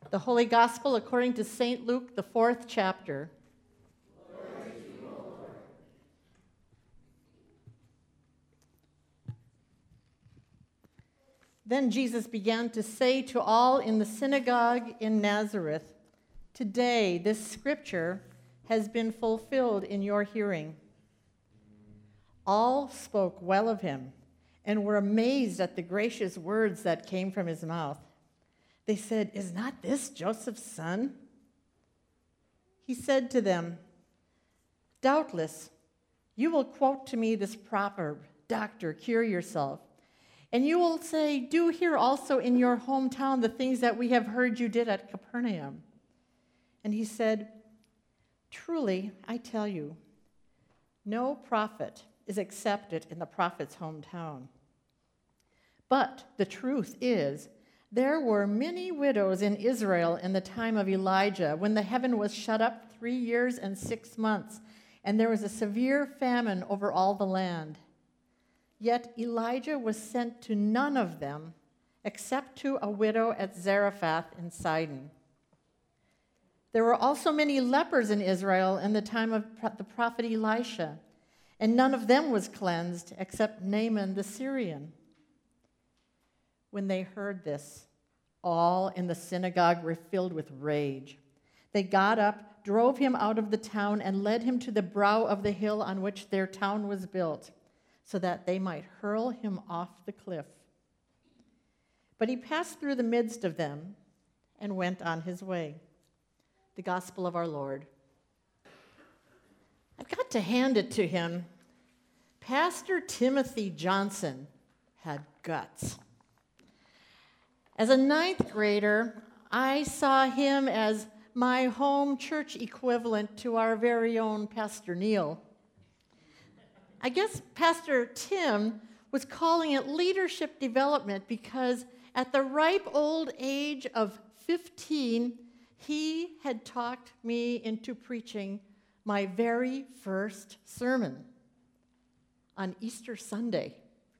The Holy Gospel according to St. Luke, the 4th chapter. Glory to you, O Lord. Then Jesus began to say to all in the synagogue in Nazareth, "Today this scripture has been fulfilled in your hearing." All spoke well of him and were amazed at the gracious words that came from his mouth. They said, "Is not this Joseph's son?" He said to them, "Doubtless, you will quote to me this proverb, 'Doctor, cure yourself.' And you will say, 'Do here also in your hometown the things that we have heard you did at Capernaum.'" And he said, "Truly, I tell you, no prophet is accepted in the prophet's hometown. But the truth is, there were many widows in Israel in the time of Elijah, when the heaven was shut up 3 years and 6 months, and there was a severe famine over all the land. Yet Elijah was sent to none of them, except to a widow at Zarephath in Sidon. There were also many lepers in Israel in the time of the prophet Elisha, and none of them was cleansed except Naaman the Syrian." When they heard this, all in the synagogue were filled with rage. They got up, drove him out of the town, and led him to the brow of the hill on which their town was built, so that they might hurl him off the cliff. But he passed through the midst of them and went on his way. The Gospel of our Lord. I've got to hand it to him. Pastor Timothy Johnson had guts. As a 9th grader, I saw him as my home church equivalent to our very own Pastor Neil. I guess Pastor Tim was calling it leadership development because at the ripe old age of 15, he had talked me into preaching my very first sermon on Easter Sunday.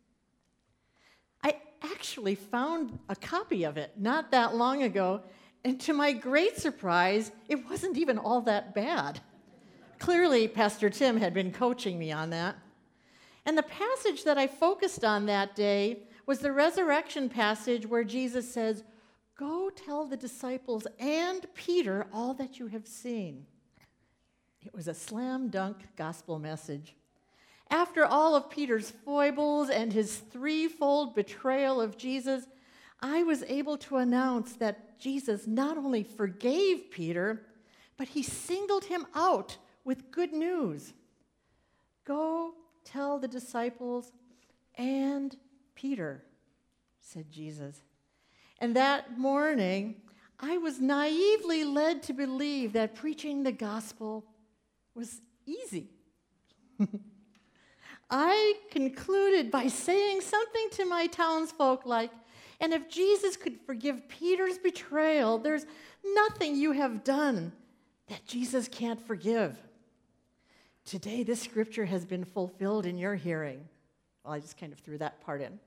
I actually found a copy of it not that long ago, and to my great surprise, it wasn't even all that bad. Clearly, Pastor Tim had been coaching me on that. And the passage that I focused on that day was the resurrection passage where Jesus says, "Go tell the disciples and Peter all that you have seen." It was a slam dunk gospel message. After all of Peter's foibles and his threefold betrayal of Jesus, I was able to announce that Jesus not only forgave Peter, but he singled him out with good news. "Go tell the disciples and Peter," said Jesus. And that morning, I was naively led to believe that preaching the gospel was easy. I concluded by saying something to my townsfolk like, "And if Jesus could forgive Peter's betrayal, there's nothing you have done that Jesus can't forgive. Today, this scripture has been fulfilled in your hearing." Well, I just kind of threw that part in.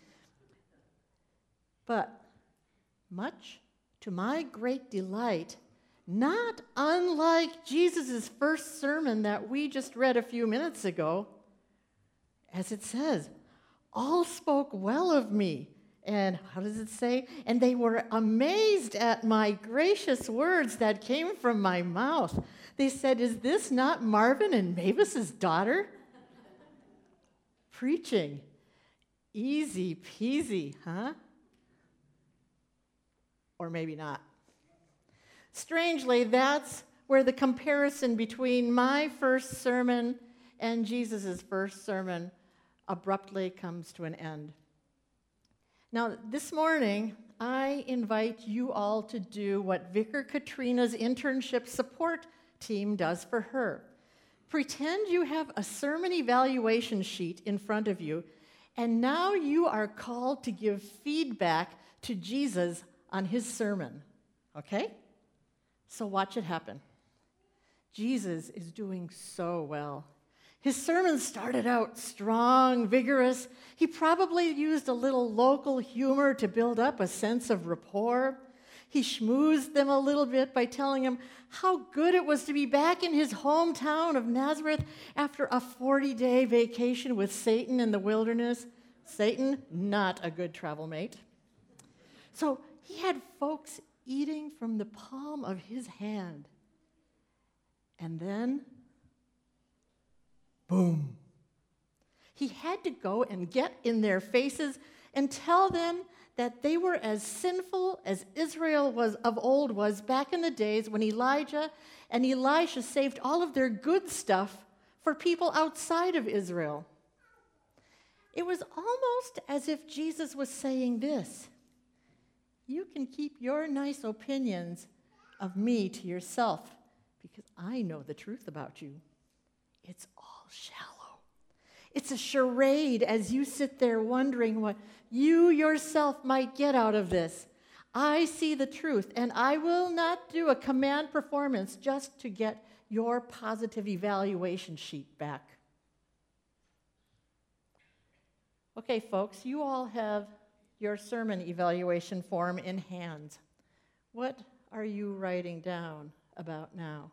But much to my great delight, not unlike Jesus' first sermon that we just read a few minutes ago, as it says, all spoke well of me. And how does it say? And they were amazed at my gracious words that came from my mouth. They said, "Is this not Marvin and Mavis's daughter?" Preaching. Easy peasy, huh? Or maybe not. Strangely, that's where the comparison between my first sermon and Jesus' first sermon abruptly comes to an end. Now, this morning, I invite you all to do what Vicar Katrina's internship support team does for her. Pretend you have a sermon evaluation sheet in front of you, and now you are called to give feedback to Jesus on his sermon, okay? So watch it happen. Jesus is doing so well. His sermon started out strong, vigorous. He probably used a little local humor to build up a sense of rapport. He schmoozed them a little bit by telling them how good it was to be back in his hometown of Nazareth after a 40-day vacation with Satan in the wilderness. Satan, not a good travel mate. So he had folks eating from the palm of his hand. And then, boom. He had to go and get in their faces and tell them that they were as sinful as Israel was of old was back in the days when Elijah and Elisha saved all of their good stuff for people outside of Israel. It was almost as if Jesus was saying this: you can keep your nice opinions of me to yourself because I know the truth about you. It's all shallow. It's a charade as you sit there wondering what you yourself might get out of this. I see the truth, and I will not do a command performance just to get your positive evaluation sheet back. Okay, folks, you all have your sermon evaluation form in hand. What are you writing down about now?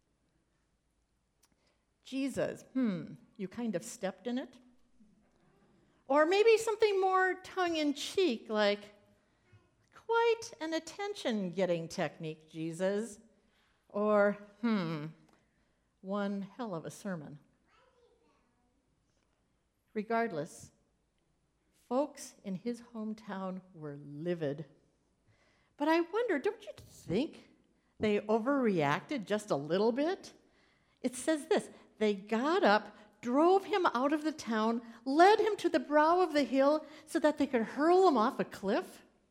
Jesus, you kind of stepped in it? Or maybe something more tongue-in-cheek, like, quite an attention-getting technique, Jesus. Or, one hell of a sermon. Regardless, folks in his hometown were livid. But I wonder, don't you think they overreacted just a little bit? It says this: they got up, drove him out of the town, led him to the brow of the hill so that they could hurl him off a cliff.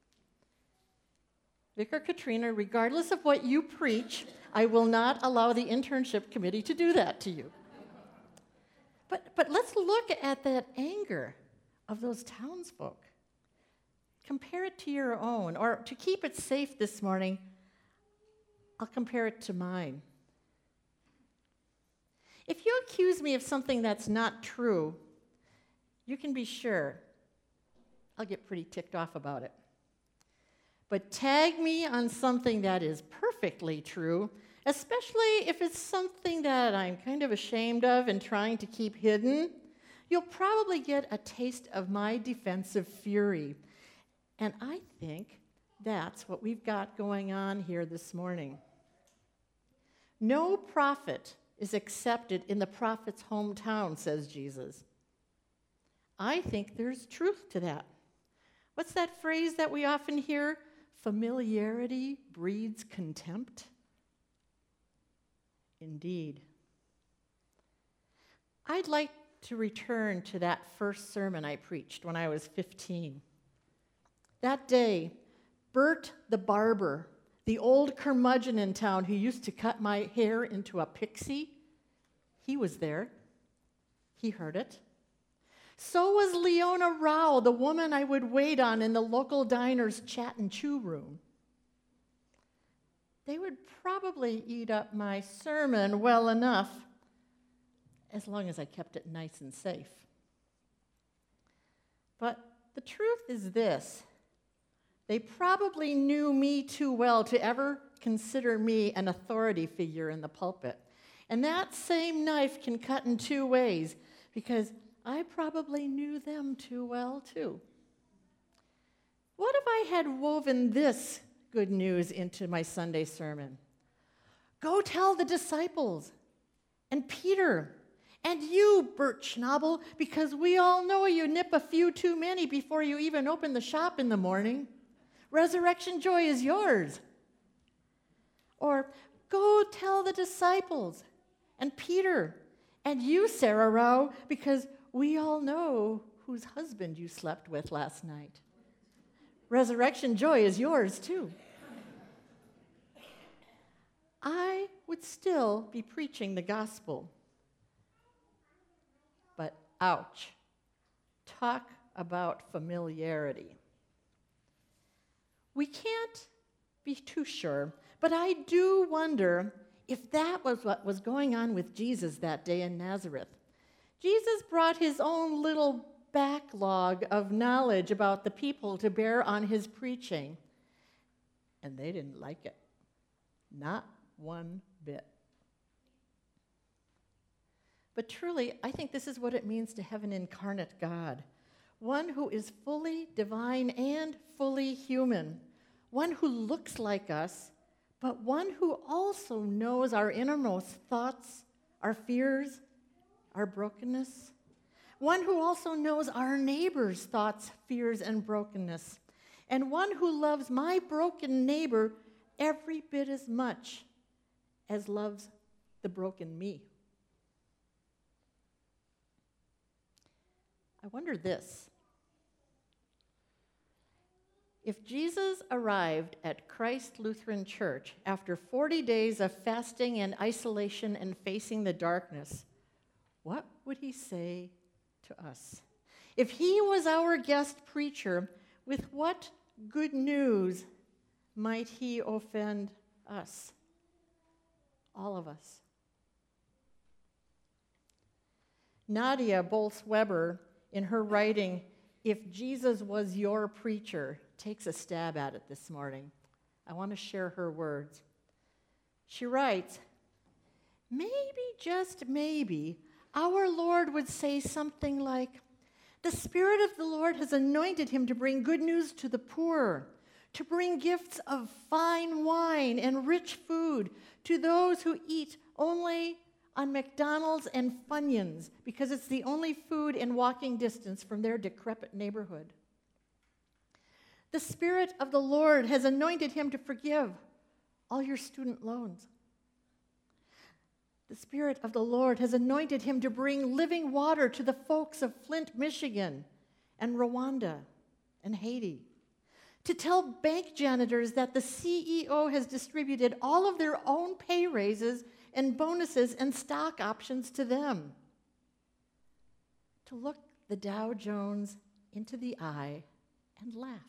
Vicar Katrina, regardless of what you preach, I will not allow the internship committee to do that to you. But let's look at that anger of those townsfolk. Compare it to your own, or to keep it safe this morning, I'll compare it to mine. If you accuse me of something that's not true, you can be sure I'll get pretty ticked off about it. But tag me on something that is perfectly true, especially if it's something that I'm kind of ashamed of and trying to keep hidden, you'll probably get a taste of my defensive fury. And I think that's what we've got going on here this morning. No prophet is accepted in the prophet's hometown, says Jesus. I think there's truth to that. What's that phrase that we often hear? Familiarity breeds contempt. Indeed. I'd like to return to that first sermon I preached when I was 15. That day, Bert the barber, the old curmudgeon in town who used to cut my hair into a pixie, he was there. He heard it. So was Leona Rao, the woman I would wait on in the local diner's chat and chew room. They would probably eat up my sermon well enough, as long as I kept it nice and safe. But the truth is this: they probably knew me too well to ever consider me an authority figure in the pulpit. And that same knife can cut in two ways, because I probably knew them too well, too. What if I had woven this good news into my Sunday sermon? Go tell the disciples, and Peter, and you, Bert Schnabel, because we all know you nip a few too many before you even open the shop in the morning. Resurrection joy is yours. Or go tell the disciples, and Peter, and you, Sarah Rao, because we all know whose husband you slept with last night. Resurrection joy is yours, too. I would still be preaching the gospel. But ouch, talk about familiarity. We can't be too sure, but I do wonder if that was what was going on with Jesus that day in Nazareth. Jesus brought his own little backlog of knowledge about the people to bear on his preaching. and they didn't like it. Not one bit. But truly, I think this is what it means to have an incarnate God, one who is fully divine and fully human, one who looks like us, but one who also knows our innermost thoughts, our fears, our brokenness, one who also knows our neighbor's thoughts, fears, and brokenness, and one who loves my broken neighbor every bit as much as loves the broken me. I wonder this. If Jesus arrived at Christ Lutheran Church after 40 days of fasting and isolation and facing the darkness, what would he say to us? If he was our guest preacher, with what good news might he offend us? All of us. Nadia Bolz-Weber, in her writing, If Jesus Was Your Preacher, takes a stab at it this morning. I want to share her words. She writes, maybe, just maybe, our Lord would say something like, the Spirit of the Lord has anointed him to bring good news to the poor, to bring gifts of fine wine and rich food to those who eat only on McDonald's and Funyuns because it's the only food in walking distance from their decrepit neighborhood. The Spirit of the Lord has anointed him to forgive all your student loans. The Spirit of the Lord has anointed him to bring living water to the folks of Flint, Michigan, and Rwanda and Haiti. To tell bank janitors that the CEO has distributed all of their own pay raises and bonuses and stock options to them. To look the Dow Jones into the eye and laugh.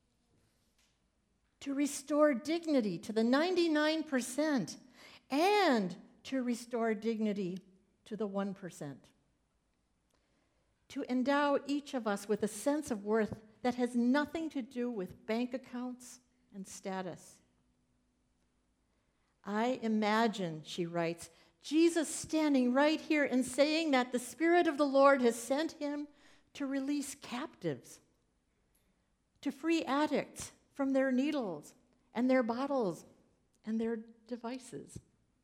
To restore dignity to the 99% and to restore dignity to the 1%. To endow each of us with a sense of worth that has nothing to do with bank accounts and status. I imagine, she writes, Jesus standing right here and saying that the Spirit of the Lord has sent him to release captives, to free addicts from their needles and their bottles and their devices,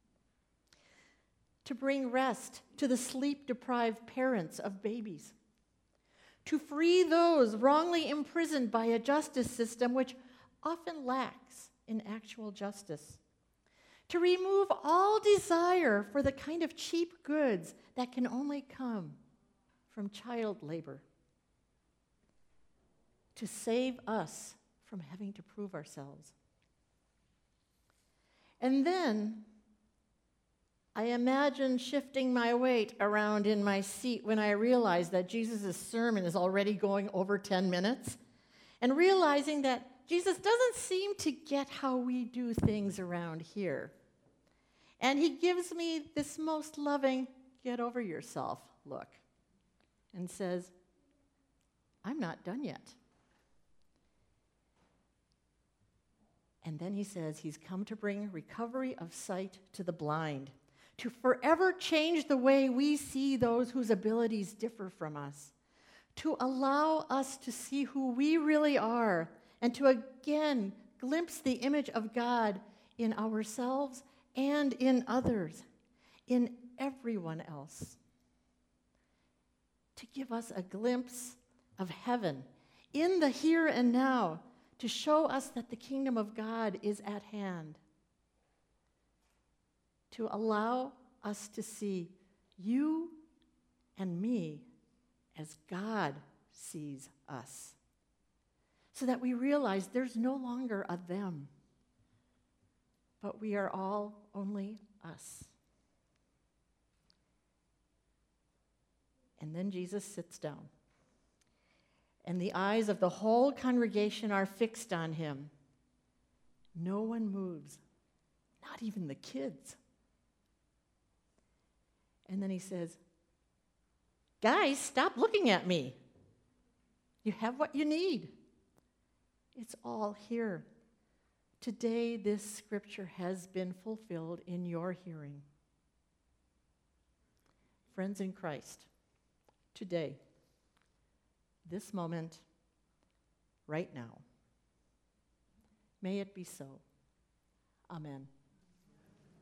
to bring rest to the sleep-deprived parents of babies, to free those wrongly imprisoned by a justice system which often lacks in actual justice, to remove all desire for the kind of cheap goods that can only come from child labor, to save us from having to prove ourselves. And then I imagine shifting my weight around in my seat when I realize that Jesus' sermon is already going over 10 minutes, and realizing that Jesus doesn't seem to get how we do things around here. And he gives me this most loving, get over yourself look, and says, I'm not done yet. And then he says he's come to bring recovery of sight to the blind, to forever change the way we see those whose abilities differ from us, to allow us to see who we really are, and to again glimpse the image of God in ourselves and in others, in everyone else. To give us a glimpse of heaven in the here and now, to show us that the kingdom of God is at hand. To allow us to see you and me as God sees us, so that we realize there's no longer a them, but we are all only us. And then Jesus sits down, and the eyes of the whole congregation are fixed on him. No one moves, not even the kids. And then he says, guys, stop looking at me. You have what you need. It's all here. Today, this scripture has been fulfilled in your hearing. Friends in Christ, today, this moment, right now, may it be so. Amen.